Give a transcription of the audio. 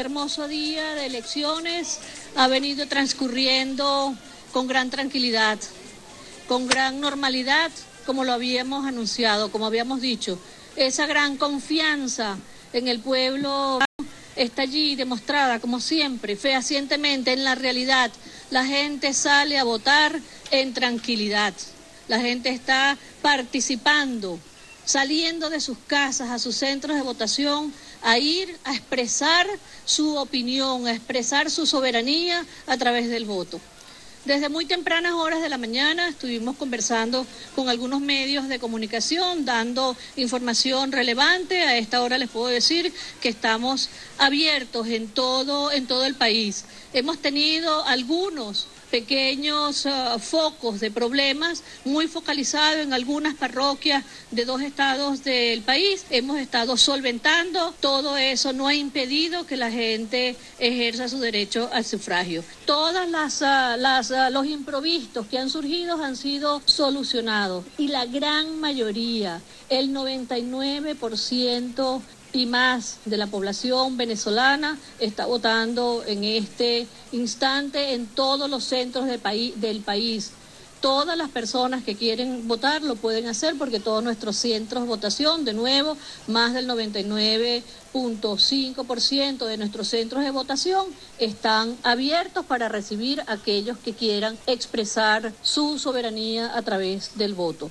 hermoso día de elecciones ha venido transcurriendo con gran tranquilidad, con gran normalidad, como lo habíamos anunciado, como habíamos dicho. Esa gran confianza en el pueblo está allí demostrada, como siempre, fehacientemente en la realidad. La gente sale a votar en tranquilidad. La gente está participando, saliendo de sus casas a sus centros de votación, a ir a expresar su opinión, a expresar su soberanía a través del voto. Desde muy tempranas horas de la mañana estuvimos conversando con algunos medios de comunicación, dando información relevante. A esta hora les puedo decir que estamos abiertos en todo el país. Hemos tenido algunos pequeños focos de problemas muy focalizados en algunas parroquias de 2 estados del país. Hemos estado solventando todo eso, no ha impedido que la gente ejerza su derecho al sufragio. Todas los imprevistos que han surgido han sido solucionados y la gran mayoría, el 99% y más de la población venezolana está votando en este instante en todos los centros del país. Todas las personas que quieren votar lo pueden hacer porque todos nuestros centros de votación, de nuevo, más del 99.5% de nuestros centros de votación están abiertos para recibir a aquellos que quieran expresar su soberanía a través del voto.